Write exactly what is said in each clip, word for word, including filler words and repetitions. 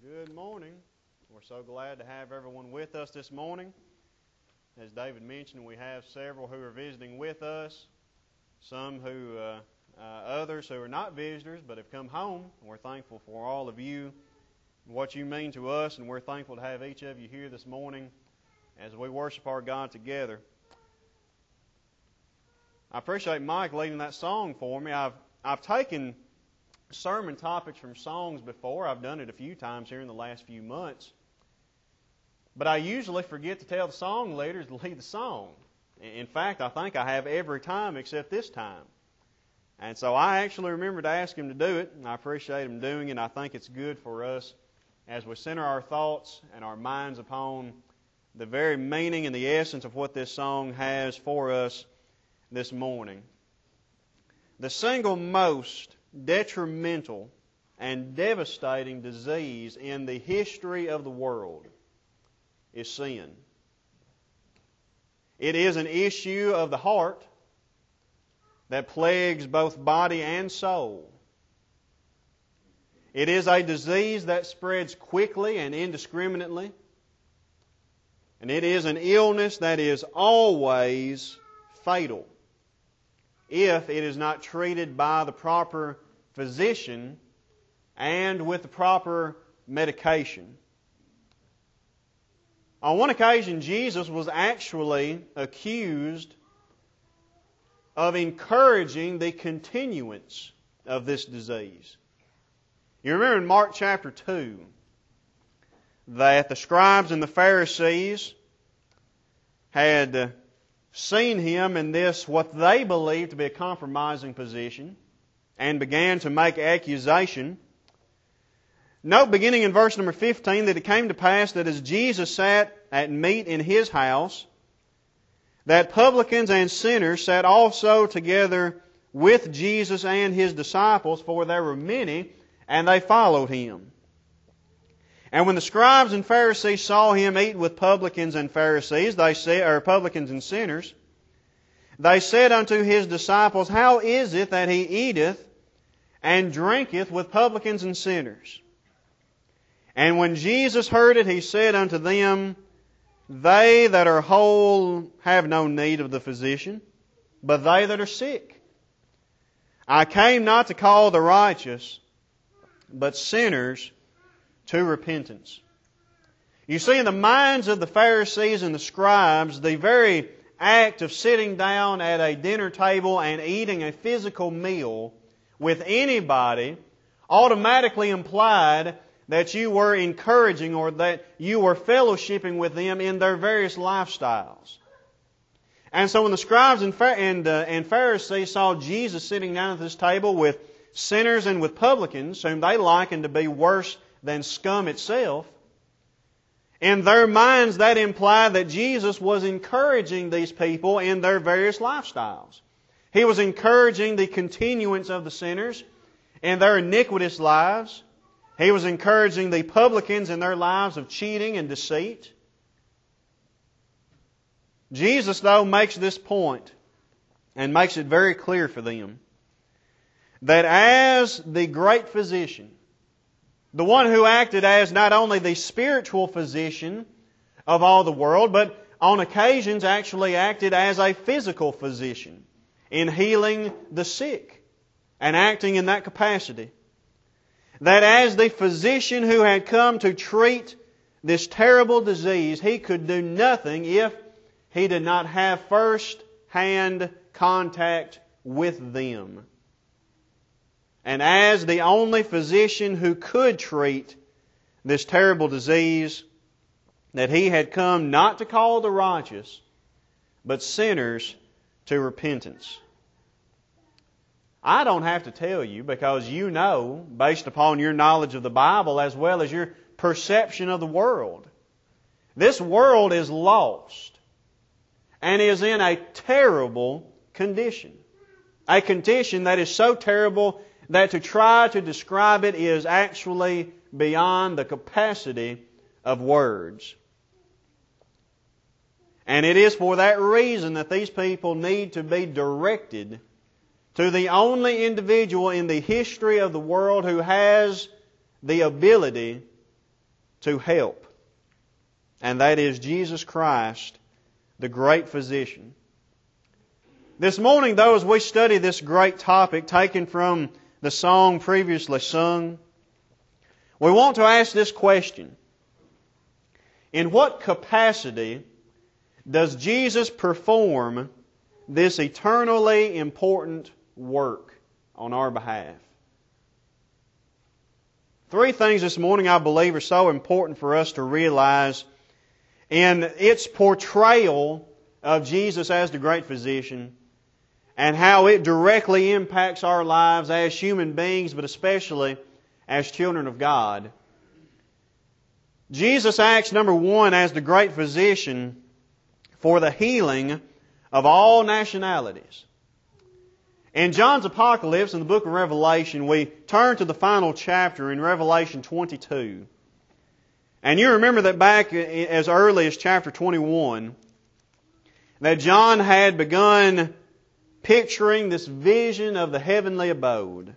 Good morning. We're so glad to have everyone with us this morning. As David mentioned, we have several who are visiting with us, some who, uh, uh, others who are not visitors but have come home. We're thankful for all of you, what you mean to us, and we're thankful to have each of you here this morning as we worship our God together. I appreciate Mike leading that song for me. I've I've taken sermon topics from songs before. I've done it a few times here in the last few months. But I usually forget to tell the song leaders to lead the song. In fact, I think I have every time except this time. And so I actually remember to ask him to do it, and I appreciate him doing it. I think it's good for us as we center our thoughts and our minds upon the very meaning and the essence of what this song has for us this morning. The single most detrimental and devastating disease in the history of the world is sin. It is an issue of the heart that plagues both body and soul. It is a disease that spreads quickly and indiscriminately. And it is an illness that is always fatal if it is not treated by the proper physician and with the proper medication. On one occasion, Jesus was actually accused of encouraging the continuance of this disease. You remember in Mark chapter two that the scribes and the Pharisees had seen Him in this, what they believed to be a compromising position, and began to make accusation. Note, beginning in verse number fifteen, that it came to pass that as Jesus sat at meat in His house, that publicans and sinners sat also together with Jesus and His disciples, for there were many, and they followed Him. And when the scribes and Pharisees saw Him eat with publicans and Pharisees, they said, or publicans and sinners, they said unto His disciples, How is it that He eateth and drinketh with publicans and sinners? And when Jesus heard it, He said unto them, They that are whole have no need of the physician, but they that are sick. I came not to call the righteous, but sinners to repentance. You see, in the minds of the Pharisees and the scribes, the very act of sitting down at a dinner table and eating a physical meal with anybody automatically implied that you were encouraging or that you were fellowshipping with them in their various lifestyles. And so when the scribes and, and, uh, and Pharisees saw Jesus sitting down at this table with sinners and with publicans, whom they likened to be worse than scum itself, in their minds that implied that Jesus was encouraging these people in their various lifestyles. He was encouraging the continuance of the sinners in their iniquitous lives. He was encouraging the publicans in their lives of cheating and deceit. Jesus, though, makes this point and makes it very clear for them that as the great physician, the one who acted as not only the spiritual physician of all the world, but on occasions actually acted as a physical physician in healing the sick and acting in that capacity. That as the physician who had come to treat this terrible disease, He could do nothing if He did not have first-hand contact with them. And as the only physician who could treat this terrible disease, that He had come not to call the righteous, but sinners to repentance. I don't have to tell you, because you know, based upon your knowledge of the Bible as well as your perception of the world, this world is lost and is in a terrible condition. A condition that is so terrible that to try to describe it is actually beyond the capacity of words. And it is for that reason that these people need to be directed to the only individual in the history of the world who has the ability to help. And that is Jesus Christ, the great physician. This morning, though, as we study this great topic taken from the song previously sung, we want to ask this question. In what capacity does Jesus perform this eternally important work on our behalf? Three things this morning I believe are so important for us to realize in its portrayal of Jesus as the great physician and how it directly impacts our lives as human beings, but especially as children of God. Jesus acts, number one, as the great physician for the healing of all nationalities. In John's Apocalypse, in the book of Revelation, we turn to the final chapter in Revelation twenty-two. And you remember that back as early as chapter twenty-one, that John had begun picturing this vision of the heavenly abode.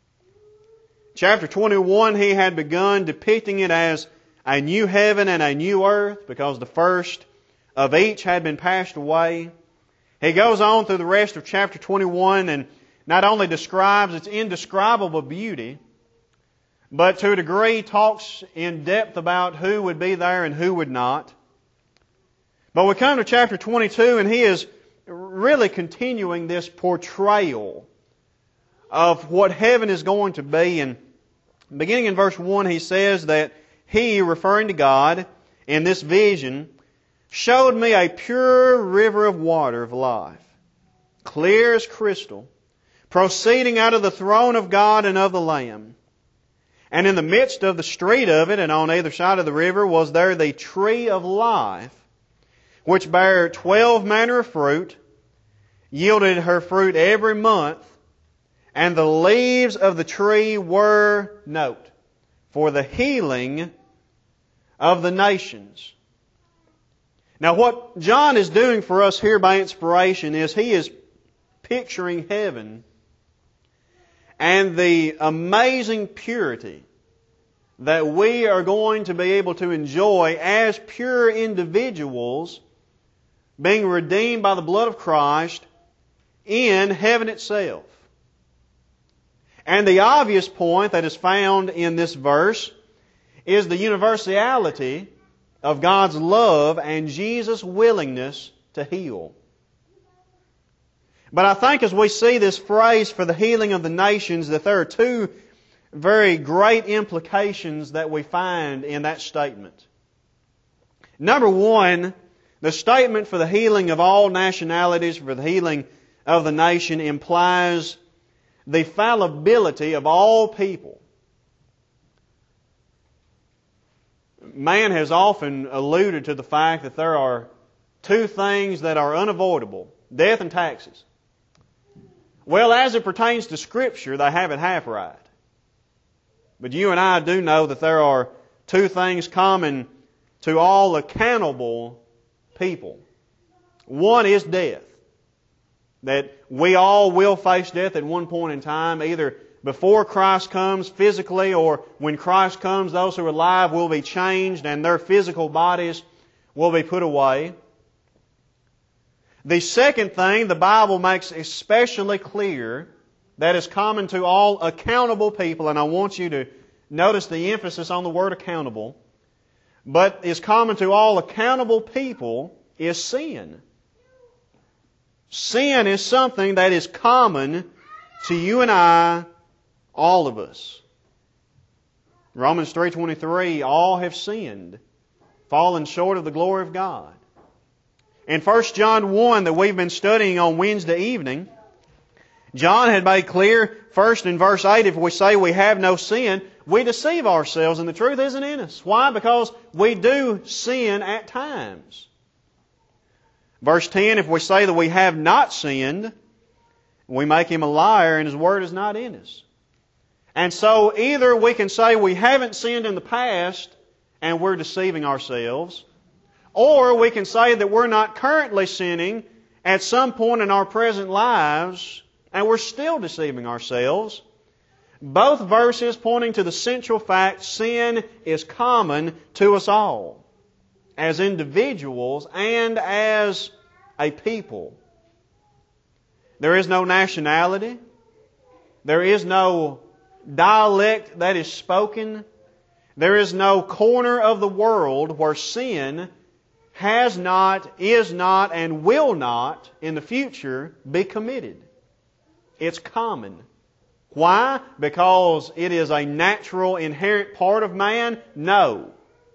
Chapter twenty-one, he had begun depicting it as a new heaven and a new earth, because the first of each had been passed away. He goes on through the rest of chapter twenty-one and not only describes its indescribable beauty, but to a degree talks in depth about who would be there and who would not. But we come to chapter twenty-two and he is really continuing this portrayal of what heaven is going to be. And beginning in verse one, he says that he, referring to God, in this vision, showed me a pure river of water of life, clear as crystal, proceeding out of the throne of God and of the Lamb. And in the midst of the street of it, and on either side of the river, was there the tree of life, which bare twelve manner of fruit, yielded her fruit every month, and the leaves of the tree were, note, for the healing of the nations. Now what John is doing for us here by inspiration is he is picturing heaven and the amazing purity that we are going to be able to enjoy as pure individuals being redeemed by the blood of Christ in heaven itself. And the obvious point that is found in this verse is the universality of God's love and Jesus' willingness to heal. But I think as we see this phrase for the healing of the nations, that there are two very great implications that we find in that statement. Number one, the statement for the healing of all nationalities, for the healing of the nation, implies the fallibility of all people. Man has often alluded to the fact that there are two things that are unavoidable: death and taxes. Well, as it pertains to Scripture, they have it half right. But you and I do know that there are two things common to all accountable people. One is death. That we all will face death at one point in time, either before Christ comes physically, or when Christ comes, those who are alive will be changed and their physical bodies will be put away. The second thing the Bible makes especially clear that is common to all accountable people, and I want you to notice the emphasis on the word accountable, but is common to all accountable people, is sin. Sin is something that is common to you and I, all of us. Romans three twenty-three, all have sinned, fallen short of the glory of God. In First John one that we've been studying on Wednesday evening, John had made clear, first in verse eight, if we say we have no sin, we deceive ourselves and the truth isn't in us. Why? Because we do sin at times. Verse ten, if we say that we have not sinned, we make Him a liar and His Word is not in us. And so either we can say we haven't sinned in the past and we're deceiving ourselves, or we can say that we're not currently sinning at some point in our present lives and we're still deceiving ourselves. Both verses pointing to the central fact sin is common to us all, as individuals and as a people. There is no nationality. There is no dialect that is spoken. There is no corner of the world where sin has not, is not, and will not in the future be committed. It's common. Why? Because it is a natural, inherent part of man? No.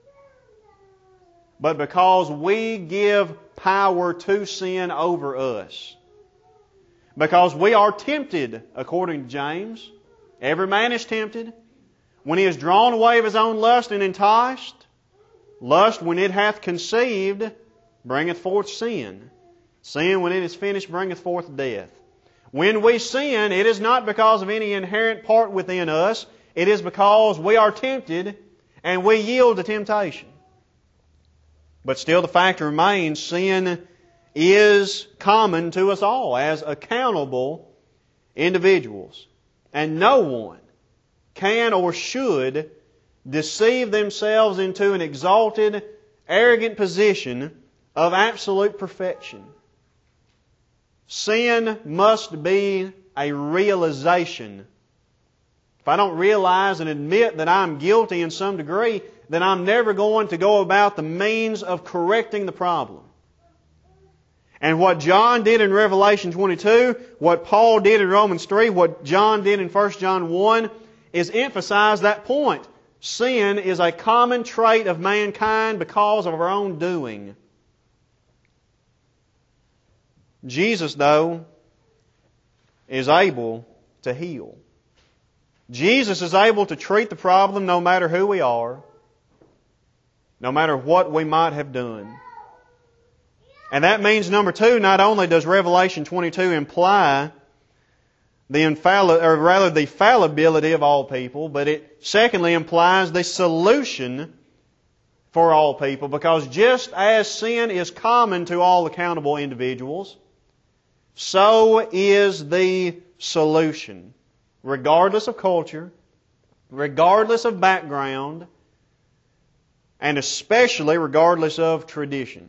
But because we give power to sin over us. Because we are tempted, according to James. Every man is tempted when he is drawn away of his own lust and enticed. Lust, when it hath conceived, bringeth forth sin. Sin, when it is finished, bringeth forth death. When we sin, it is not because of any inherent part within us. It is because we are tempted and we yield to temptation. But still the fact remains, sin is common to us all as accountable individuals. And no one can or should deceive themselves into an exalted, arrogant position of absolute perfection. Sin must be a realization. If I don't realize and admit that I'm guilty in some degree, then I'm never going to go about the means of correcting the problem. And what John did in Revelation twenty-two, what Paul did in Romans three, what John did in First John one, is emphasize that point. Sin is a common trait of mankind because of our own doing. Jesus, though, is able to heal. Jesus is able to treat the problem no matter who we are, no matter what we might have done. And that means, number two, not only does Revelation twenty-two imply the infalli- or rather the fallibility of all people, but it secondly implies the solution for all people, because just as sin is common to all accountable individuals, so is the solution, regardless of culture, regardless of background, and especially regardless of tradition.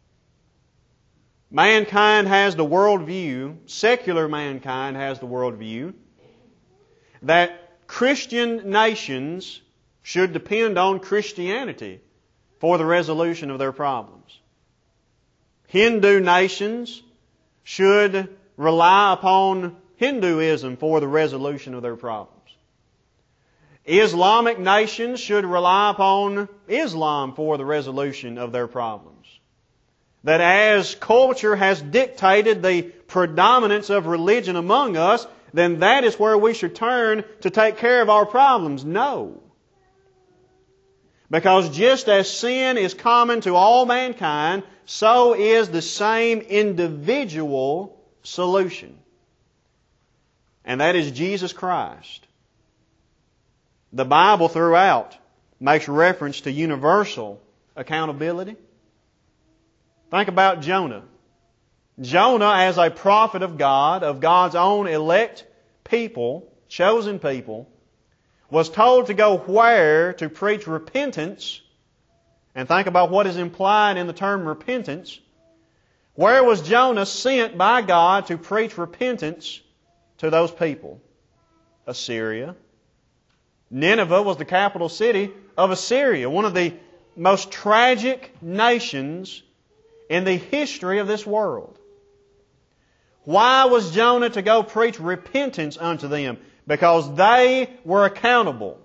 Mankind has the worldview, secular mankind has the worldview, that Christian nations should depend on Christianity for the resolution of their problems. Hindu nations should rely upon Hinduism for the resolution of their problems. Islamic nations should rely upon Islam for the resolution of their problems. That as culture has dictated the predominance of religion among us, then that is where we should turn to take care of our problems. No. Because just as sin is common to all mankind, so is the same individual solution. And that is Jesus Christ. The Bible throughout makes reference to universal accountability. Think about Jonah. Jonah, as a prophet of God, of God's own elect people, chosen people, was told to go where to preach repentance. And think about what is implied in the term repentance. Where was Jonah sent by God to preach repentance to those people? Assyria. Nineveh was the capital city of Assyria, one of the most tragic nations in the history of this world. Why was Jonah to go preach repentance unto them? Because they were accountable.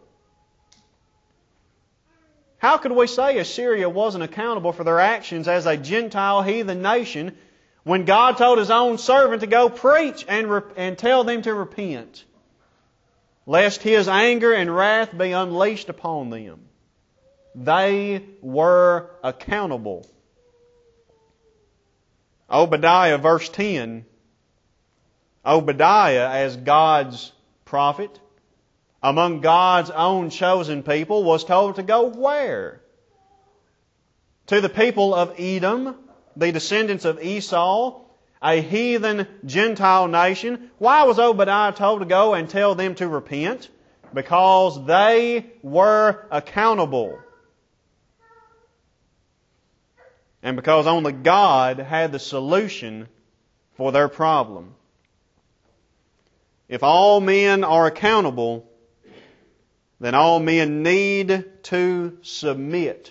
How could we say Assyria wasn't accountable for their actions as a Gentile heathen nation when God told His own servant to go preach and, re- and tell them to repent, lest His anger and wrath be unleashed upon them? They were accountable. Obadiah, verse ten. Obadiah, as God's prophet, among God's own chosen people, was told to go where? To the people of Edom, the descendants of Esau, a heathen Gentile nation. Why was Obadiah told to go and tell them to repent? Because they were accountable. And because only God had the solution for their problem. If all men are accountable, then all men need to submit.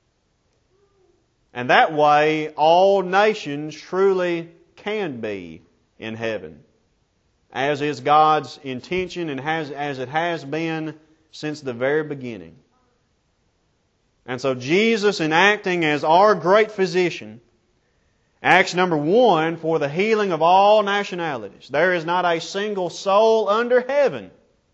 And that way, all nations truly can be in heaven, as is God's intention and has, as it has been since the very beginning. And so Jesus, in acting as our great physician, acts, number one, for the healing of all nationalities. There is not a single soul under heaven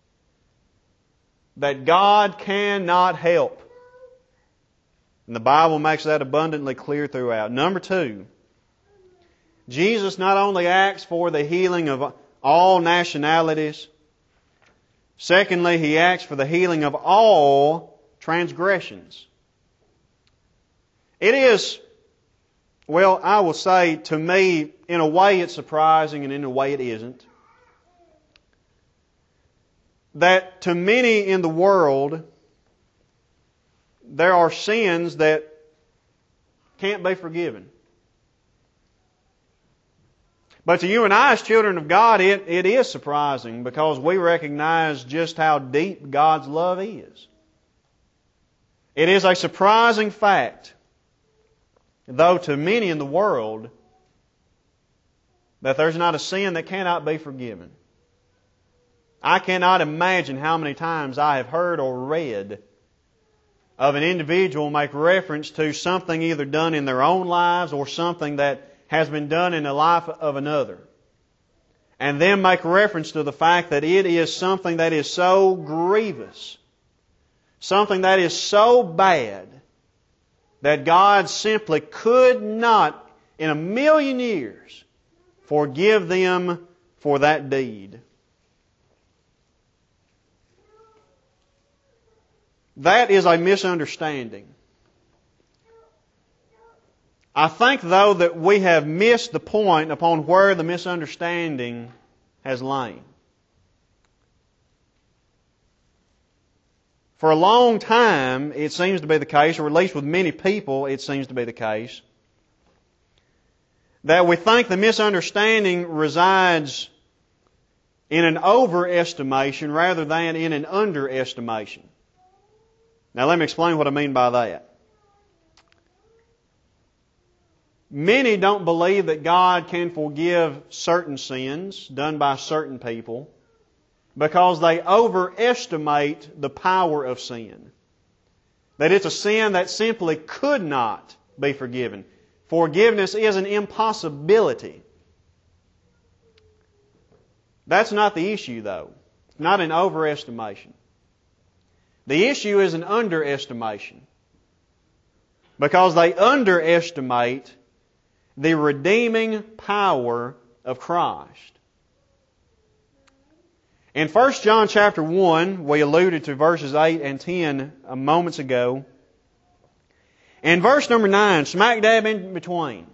that God cannot help. And the Bible makes that abundantly clear throughout. Number two, Jesus not only acts for the healing of all nationalities, secondly, He acts for the healing of all transgressions. It is, well, I will say, to me, in a way it's surprising and in a way it isn't, that to many in the world, there are sins that can't be forgiven. But to you and I as children of God, it, it is surprising because we recognize just how deep God's love is. It is a surprising fact, though to many in the world, that there's not a sin that cannot be forgiven. I cannot imagine how many times I have heard or read of an individual make reference to something either done in their own lives or something that has been done in the life of another. And then make reference to the fact that it is something that is so grievous, something that is so bad, that God simply could not, in a million years, forgive them for that deed. That is a misunderstanding. I think, though, that we have missed the point upon where the misunderstanding has lain. For a long time, it seems to be the case, or at least with many people, it seems to be the case, that we think the misunderstanding resides in an overestimation rather than in an underestimation. Now let me explain what I mean by that. Many don't believe that God can forgive certain sins done by certain people because they overestimate the power of sin. That it's a sin that simply could not be forgiven. Forgiveness is an impossibility. That's not the issue, though. It's not an overestimation. The issue is an underestimation. Because they underestimate the redeeming power of Christ. In First John chapter one, we alluded to verses eight and ten moments ago. In verse number nine, smack dab in between,